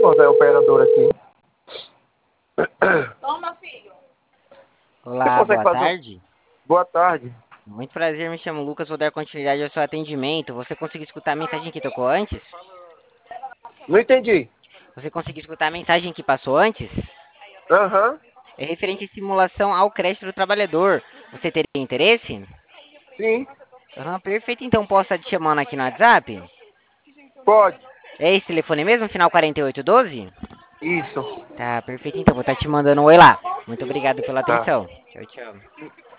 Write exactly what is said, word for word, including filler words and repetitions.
moça, é operadora aqui. Toma, filho. Você Olá, consegue boa fazer um... tarde. Boa tarde. Muito prazer, me chamo Lucas, vou dar continuidade ao seu atendimento. Você conseguiu escutar a mensagem que tocou antes? Não entendi. Você conseguiu escutar a mensagem que passou antes? Aham, É referente à simulação ao crédito do trabalhador. Você teria interesse? sim, Aham, perfeito, então posso estar te chamando aqui no WhatsApp? pode. É esse telefone mesmo, final quarenta e oito doze? Isso. Tá, perfeito, então vou estar te mandando um oi lá. Muito obrigado pela Tá. atenção. Tchau, tchau.